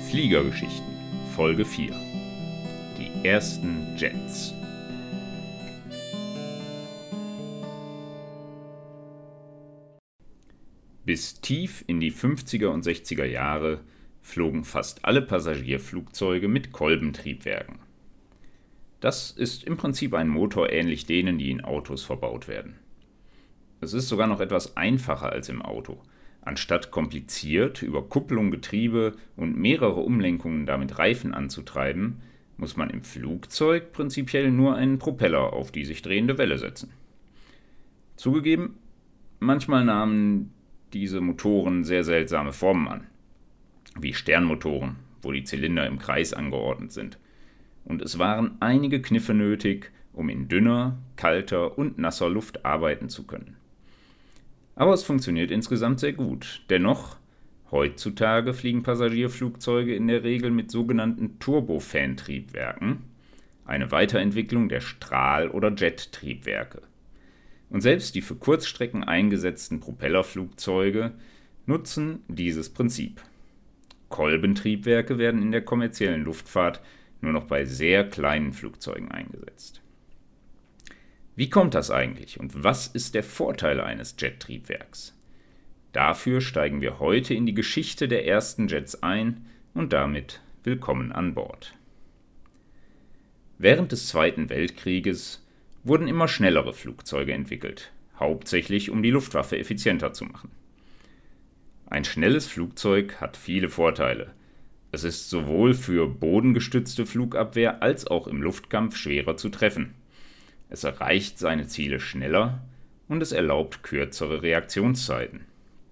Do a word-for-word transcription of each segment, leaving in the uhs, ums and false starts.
Fliegergeschichten, Folge vier. Die ersten Jets. Bis tief in die fünfziger und sechziger Jahre flogen fast alle Passagierflugzeuge mit Kolbentriebwerken. Das ist im Prinzip ein Motor ähnlich denen, die in Autos verbaut werden. Es ist sogar noch etwas einfacher als im Auto. Anstatt kompliziert über Kupplung, Getriebe und mehrere Umlenkungen damit Reifen anzutreiben, muss man im Flugzeug prinzipiell nur einen Propeller auf die sich drehende Welle setzen. Zugegeben, manchmal nahmen diese Motoren sehr seltsame Formen an, wie Sternmotoren, wo die Zylinder im Kreis angeordnet sind. Und es waren einige Kniffe nötig, um in dünner, kalter und nasser Luft arbeiten zu können. Aber es funktioniert insgesamt sehr gut. Dennoch, heutzutage fliegen Passagierflugzeuge in der Regel mit sogenannten Turbofan-Triebwerken, eine Weiterentwicklung der Strahl- oder Jet-Triebwerke. Und selbst die für Kurzstrecken eingesetzten Propellerflugzeuge nutzen dieses Prinzip. Kolbentriebwerke werden in der kommerziellen Luftfahrt nur noch bei sehr kleinen Flugzeugen eingesetzt. Wie kommt das eigentlich und was ist der Vorteil eines Jet-Triebwerks? Dafür steigen wir heute in die Geschichte der ersten Jets ein und damit willkommen an Bord. Während des Zweiten Weltkrieges wurden immer schnellere Flugzeuge entwickelt, hauptsächlich um die Luftwaffe effizienter zu machen. Ein schnelles Flugzeug hat viele Vorteile. Es ist sowohl für bodengestützte Flugabwehr als auch im Luftkampf schwerer zu treffen. Es erreicht seine Ziele schneller und es erlaubt kürzere Reaktionszeiten.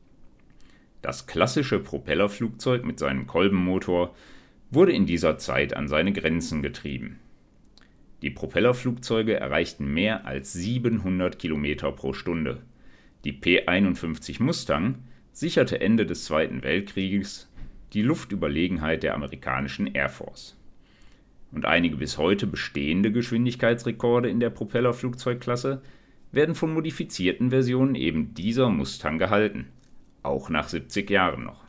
Das klassische Propellerflugzeug mit seinem Kolbenmotor wurde in dieser Zeit an seine Grenzen getrieben. Die Propellerflugzeuge erreichten mehr als siebenhundert Kilometer pro Stunde. Die P einundfünfzig Mustang sicherte Ende des Zweiten Weltkrieges die Luftüberlegenheit der amerikanischen Air Force. Und einige bis heute bestehende Geschwindigkeitsrekorde in der Propellerflugzeugklasse werden von modifizierten Versionen eben dieser Mustang gehalten, auch nach siebzig Jahren noch.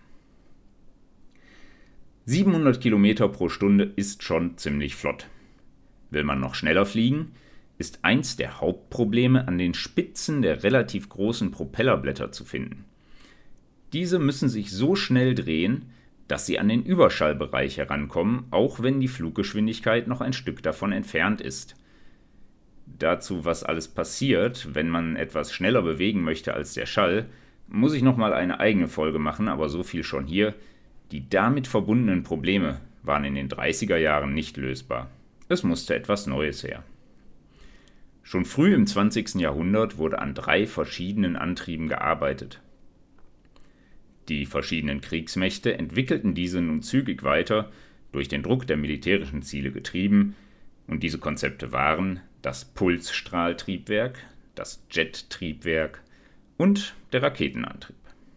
siebenhundert Kilometer pro Stunde ist schon ziemlich flott. Will man noch schneller fliegen, ist eins der Hauptprobleme an den Spitzen der relativ großen Propellerblätter zu finden. Diese müssen sich so schnell drehen, dass sie an den Überschallbereich herankommen, auch wenn die Fluggeschwindigkeit noch ein Stück davon entfernt ist. Dazu, was alles passiert, wenn man etwas schneller bewegen möchte als der Schall, muss ich nochmal eine eigene Folge machen, aber so viel schon hier. Die damit verbundenen Probleme waren in den dreißiger Jahren nicht lösbar. Es musste etwas Neues her. Schon früh im zwanzigsten Jahrhundert wurde an drei verschiedenen Antrieben gearbeitet. Die verschiedenen Kriegsmächte entwickelten diese nun zügig weiter, durch den Druck der militärischen Ziele getrieben, und diese Konzepte waren das Pulsstrahltriebwerk, das Jet-Triebwerk und der Raketenantrieb.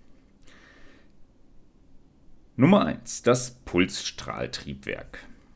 Nummer eins. Das Pulsstrahltriebwerk.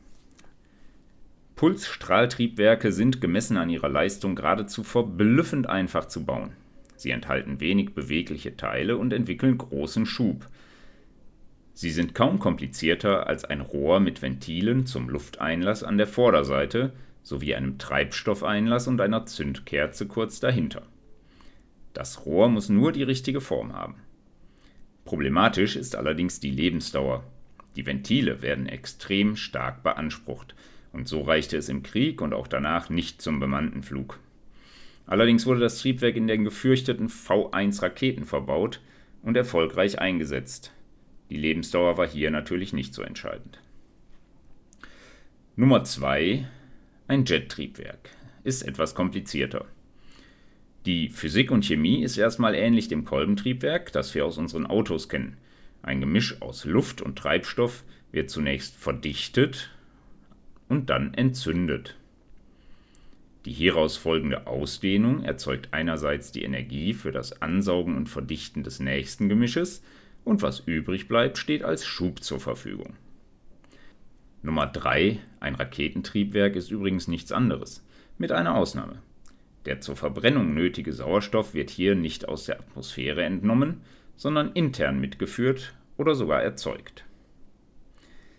Pulsstrahltriebwerke sind gemessen an ihrer Leistung geradezu verblüffend einfach zu bauen. Sie enthalten wenig bewegliche Teile und entwickeln großen Schub. Sie sind kaum komplizierter als ein Rohr mit Ventilen zum Lufteinlass an der Vorderseite sowie einem Treibstoffeinlass und einer Zündkerze kurz dahinter. Das Rohr muss nur die richtige Form haben. Problematisch ist allerdings die Lebensdauer. Die Ventile werden extrem stark beansprucht und so reichte es im Krieg und auch danach nicht zum bemannten Flug. Allerdings wurde das Triebwerk in den gefürchteten V eins Raketen verbaut und erfolgreich eingesetzt. Die Lebensdauer war hier natürlich nicht so entscheidend. Nummer zwei. Ein Jet-Triebwerk. Ist etwas komplizierter. Die Physik und Chemie ist erstmal ähnlich dem Kolbentriebwerk, das wir aus unseren Autos kennen. Ein Gemisch aus Luft und Treibstoff wird zunächst verdichtet und dann entzündet. Die hieraus folgende Ausdehnung erzeugt einerseits die Energie für das Ansaugen und Verdichten des nächsten Gemisches und was übrig bleibt, steht als Schub zur Verfügung. Nummer drei. Ein Raketentriebwerk ist übrigens nichts anderes, mit einer Ausnahme. Der zur Verbrennung nötige Sauerstoff wird hier nicht aus der Atmosphäre entnommen, sondern intern mitgeführt oder sogar erzeugt.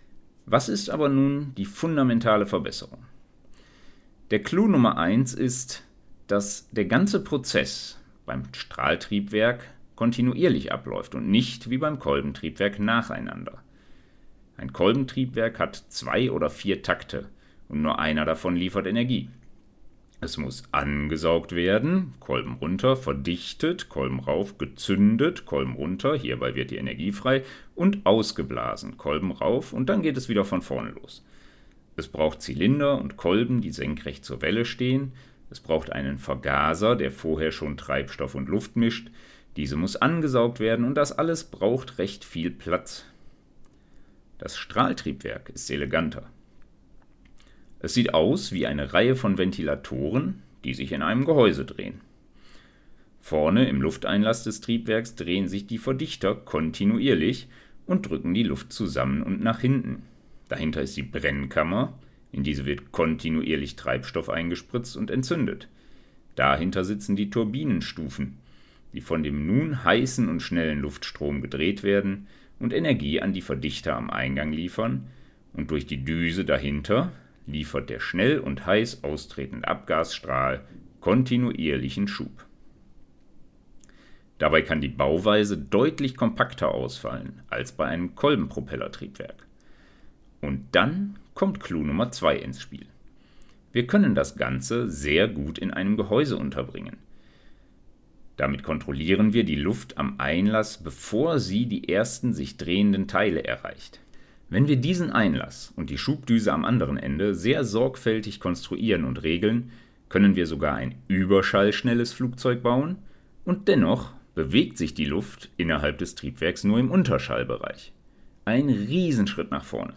Was ist aber nun die fundamentale Verbesserung? Der Clou Nummer eins ist, dass der ganze Prozess beim Strahltriebwerk kontinuierlich abläuft und nicht wie beim Kolbentriebwerk nacheinander. Ein Kolbentriebwerk hat zwei oder vier Takte und nur einer davon liefert Energie. Es muss angesaugt werden, Kolben runter, verdichtet, Kolben rauf, gezündet, Kolben runter, hierbei wird die Energie frei, und ausgeblasen, Kolben rauf, und dann geht es wieder von vorne los. Es braucht Zylinder und Kolben, die senkrecht zur Welle stehen. Es braucht einen Vergaser, der vorher schon Treibstoff und Luft mischt. Diese muss angesaugt werden und das alles braucht recht viel Platz. Das Strahltriebwerk ist eleganter. Es sieht aus wie eine Reihe von Ventilatoren, die sich in einem Gehäuse drehen. Vorne im Lufteinlass des Triebwerks drehen sich die Verdichter kontinuierlich und drücken die Luft zusammen und nach hinten. Dahinter ist die Brennkammer, in diese wird kontinuierlich Treibstoff eingespritzt und entzündet. Dahinter sitzen die Turbinenstufen, die von dem nun heißen und schnellen Luftstrom gedreht werden und Energie an die Verdichter am Eingang liefern, und durch die Düse dahinter liefert der schnell und heiß austretende Abgasstrahl kontinuierlichen Schub. Dabei kann die Bauweise deutlich kompakter ausfallen als bei einem Kolbenpropellertriebwerk. Und dann kommt Clou Nummer zwei ins Spiel. Wir können das Ganze sehr gut in einem Gehäuse unterbringen. Damit kontrollieren wir die Luft am Einlass, bevor sie die ersten sich drehenden Teile erreicht. Wenn wir diesen Einlass und die Schubdüse am anderen Ende sehr sorgfältig konstruieren und regeln, können wir sogar ein überschallschnelles Flugzeug bauen und dennoch bewegt sich die Luft innerhalb des Triebwerks nur im Unterschallbereich. Ein Riesenschritt nach vorne.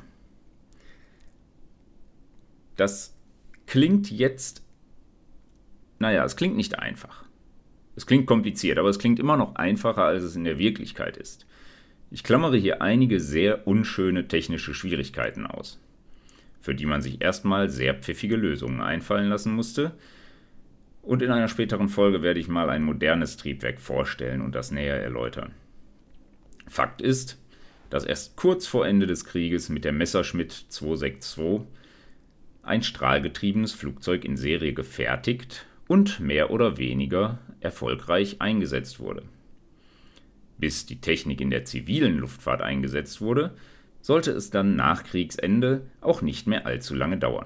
Das klingt jetzt, naja, es klingt nicht einfach. Es klingt kompliziert, aber es klingt immer noch einfacher, als es in der Wirklichkeit ist. Ich klammere hier einige sehr unschöne technische Schwierigkeiten aus, für die man sich erstmal sehr pfiffige Lösungen einfallen lassen musste, und in einer späteren Folge werde ich mal ein modernes Triebwerk vorstellen und das näher erläutern. Fakt ist, dass erst kurz vor Ende des Krieges mit der Messerschmitt zweihundertzweiundsechzig ein strahlgetriebenes Flugzeug in Serie gefertigt und mehr oder weniger erfolgreich eingesetzt wurde. Bis die Technik in der zivilen Luftfahrt eingesetzt wurde, sollte es dann nach Kriegsende auch nicht mehr allzu lange dauern.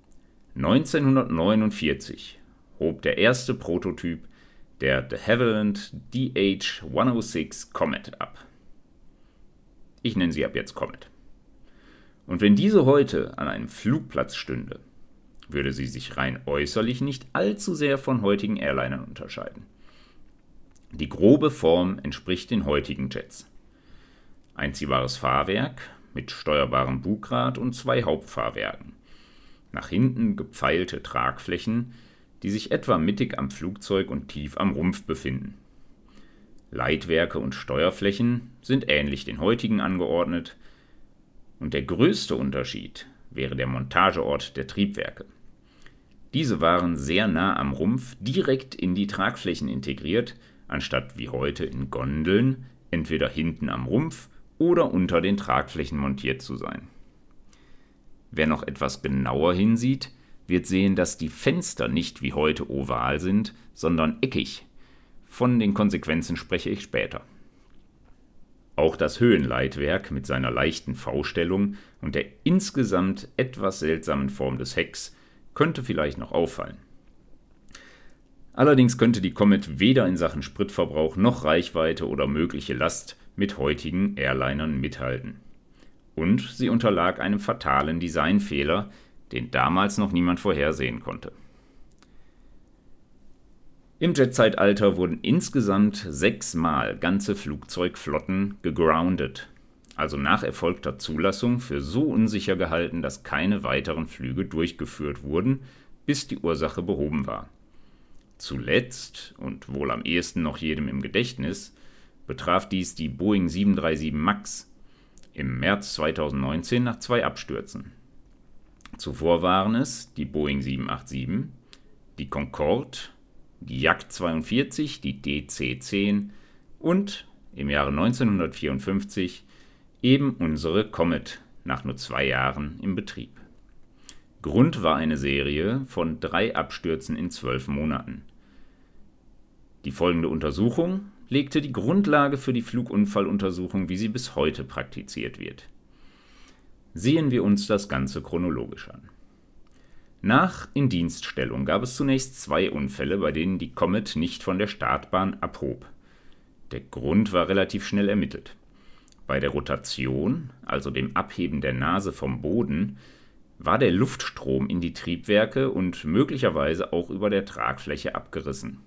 neunzehnhundertneunundvierzig hob der erste Prototyp der de Havilland D H hundertsechs Comet ab. Ich nenne sie ab jetzt Comet. Und wenn diese heute an einem Flugplatz stünde, würde sie sich rein äußerlich nicht allzu sehr von heutigen Airlinern unterscheiden. Die grobe Form entspricht den heutigen Jets. Einziehbares Fahrwerk mit steuerbarem Bugrad und zwei Hauptfahrwerken. Nach hinten gepfeilte Tragflächen, die sich etwa mittig am Flugzeug und tief am Rumpf befinden. Leitwerke und Steuerflächen sind ähnlich den heutigen angeordnet, und der größte Unterschied wäre der Montageort der Triebwerke. Diese waren sehr nah am Rumpf direkt in die Tragflächen integriert, anstatt wie heute in Gondeln entweder hinten am Rumpf oder unter den Tragflächen montiert zu sein. Wer noch etwas genauer hinsieht, wird sehen, dass die Fenster nicht wie heute oval sind, sondern eckig. Von den Konsequenzen spreche ich später. Auch das Höhenleitwerk mit seiner leichten V-Stellung und der insgesamt etwas seltsamen Form des Hecks könnte vielleicht noch auffallen. Allerdings könnte die Comet weder in Sachen Spritverbrauch noch Reichweite oder mögliche Last mit heutigen Airlinern mithalten. Und sie unterlag einem fatalen Designfehler, den damals noch niemand vorhersehen konnte. Im Jetzeitalter wurden insgesamt sechsmal ganze Flugzeugflotten gegroundet, also nach erfolgter Zulassung für so unsicher gehalten, dass keine weiteren Flüge durchgeführt wurden, bis die Ursache behoben war. Zuletzt, und wohl am ehesten noch jedem im Gedächtnis, betraf dies die Boeing sieben drei sieben MAX im März zweitausendneunzehn nach zwei Abstürzen. Zuvor waren es die Boeing sieben acht sieben, die Concorde, die Yak zweiundvierzig, die D C zehn und im Jahre neunzehnhundertvierundfünfzig eben unsere Comet nach nur zwei Jahren im Betrieb. Grund war eine Serie von drei Abstürzen in zwölf Monaten. Die folgende Untersuchung legte die Grundlage für die Flugunfalluntersuchung, wie sie bis heute praktiziert wird. Sehen wir uns das Ganze chronologisch an. Nach Indienststellung gab es zunächst zwei Unfälle, bei denen die Comet nicht von der Startbahn abhob. Der Grund war relativ schnell ermittelt. Bei der Rotation, also dem Abheben der Nase vom Boden, war der Luftstrom in die Triebwerke und möglicherweise auch über der Tragfläche abgerissen.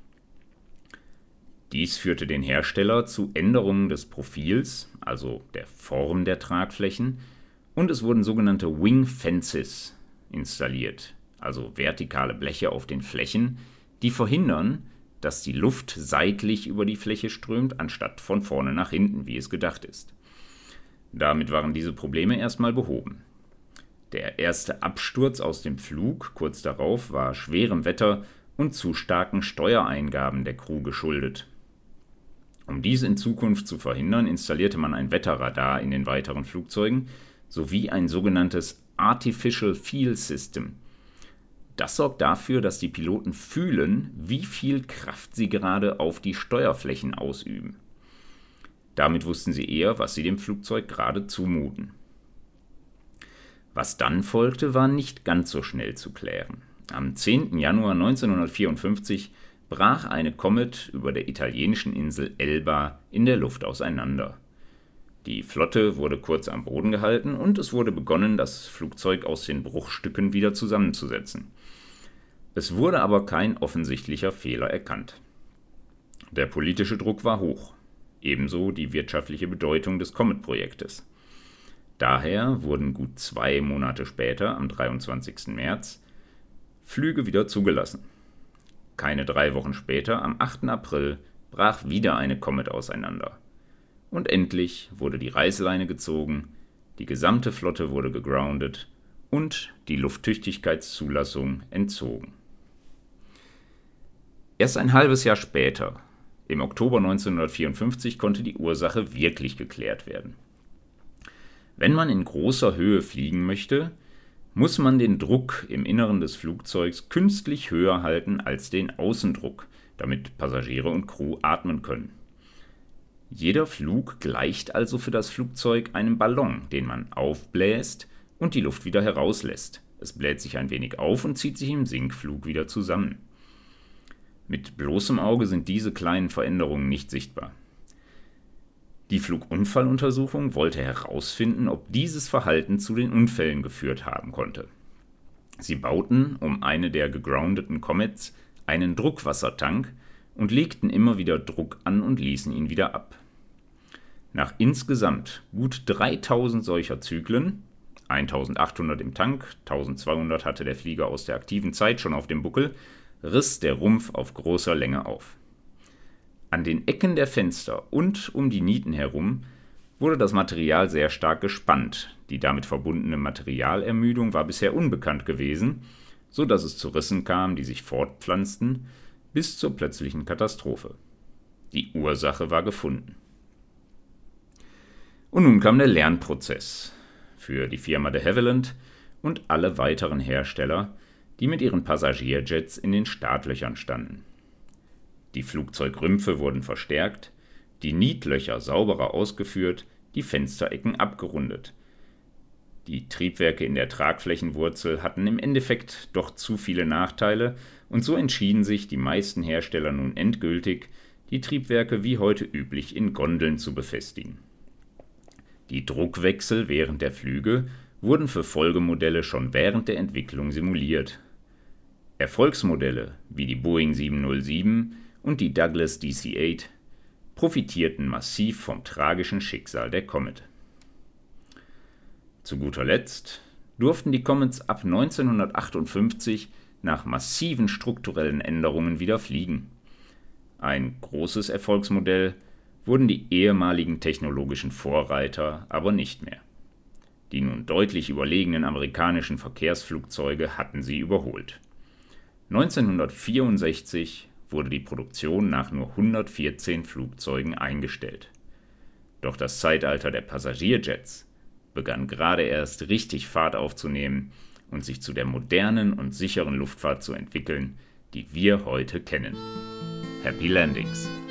Dies führte den Hersteller zu Änderungen des Profils, also der Form der Tragflächen, und es wurden sogenannte Wing Fences installiert, also vertikale Bleche auf den Flächen, die verhindern, dass die Luft seitlich über die Fläche strömt, anstatt von vorne nach hinten, wie es gedacht ist. Damit waren diese Probleme erstmal behoben. Der erste Absturz aus dem Flug kurz darauf war schwerem Wetter und zu starken Steuereingaben der Crew geschuldet. Um dies in Zukunft zu verhindern, installierte man ein Wetterradar in den weiteren Flugzeugen sowie ein sogenanntes Artificial Feel System. Das sorgt dafür, dass die Piloten fühlen, wie viel Kraft sie gerade auf die Steuerflächen ausüben. Damit wussten sie eher, was sie dem Flugzeug gerade zumuten. Was dann folgte, war nicht ganz so schnell zu klären. Am zehnten Januar neunzehnhundertvierundfünfzig brach eine Comet über der italienischen Insel Elba in der Luft auseinander. Die Flotte wurde kurz am Boden gehalten und es wurde begonnen, das Flugzeug aus den Bruchstücken wieder zusammenzusetzen. Es wurde aber kein offensichtlicher Fehler erkannt. Der politische Druck war hoch, ebenso die wirtschaftliche Bedeutung des Comet-Projektes. Daher wurden gut zwei Monate später, am dreiundzwanzigsten März, Flüge wieder zugelassen. Keine drei Wochen später, am achten April, brach wieder eine Comet auseinander. Und endlich wurde die Reißleine gezogen, die gesamte Flotte wurde gegroundet und die Lufttüchtigkeitszulassung entzogen. Erst ein halbes Jahr später, im Oktober neunzehnhundertvierundfünfzig, konnte die Ursache wirklich geklärt werden. Wenn man in großer Höhe fliegen möchte, muss man den Druck im Inneren des Flugzeugs künstlich höher halten als den Außendruck, damit Passagiere und Crew atmen können. Jeder Flug gleicht also für das Flugzeug einem Ballon, den man aufbläst und die Luft wieder herauslässt. Es bläht sich ein wenig auf und zieht sich im Sinkflug wieder zusammen. Mit bloßem Auge sind diese kleinen Veränderungen nicht sichtbar. Die Flugunfalluntersuchung wollte herausfinden, ob dieses Verhalten zu den Unfällen geführt haben konnte. Sie bauten um eine der gegroundeten Comets einen Druckwassertank und legten immer wieder Druck an und ließen ihn wieder ab. Nach insgesamt gut dreitausend solcher Zyklen, eintausendachthundert im Tank, eintausendzweihundert hatte der Flieger aus der aktiven Zeit schon auf dem Buckel, riss der Rumpf auf großer Länge auf. An den Ecken der Fenster und um die Nieten herum wurde das Material sehr stark gespannt. Die damit verbundene Materialermüdung war bisher unbekannt gewesen, so dass es zu Rissen kam, die sich fortpflanzten, bis zur plötzlichen Katastrophe. Die Ursache war gefunden. Und nun kam der Lernprozess für die Firma de Havilland und alle weiteren Hersteller, die mit ihren Passagierjets in den Startlöchern standen. Die Flugzeugrümpfe wurden verstärkt, die Nietlöcher sauberer ausgeführt, die Fensterecken abgerundet. Die Triebwerke in der Tragflächenwurzel hatten im Endeffekt doch zu viele Nachteile und so entschieden sich die meisten Hersteller nun endgültig, die Triebwerke wie heute üblich in Gondeln zu befestigen. Die Druckwechsel während der Flüge wurden für Folgemodelle schon während der Entwicklung simuliert. Erfolgsmodelle wie die Boeing siebenhundertsieben und die Douglas D C acht profitierten massiv vom tragischen Schicksal der Comet. Zu guter Letzt durften die Comets ab neunzehnhundertachtundfünfzig nach massiven strukturellen Änderungen wieder fliegen. Ein großes Erfolgsmodell wurden die ehemaligen technologischen Vorreiter aber nicht mehr. Die nun deutlich überlegenen amerikanischen Verkehrsflugzeuge hatten sie überholt. neunzehnhundertvierundsechzig wurde die Produktion nach nur hundertvierzehn Flugzeugen eingestellt. Doch das Zeitalter der Passagierjets begann gerade erst richtig Fahrt aufzunehmen und sich zu der modernen und sicheren Luftfahrt zu entwickeln, die wir heute kennen. Happy Landings!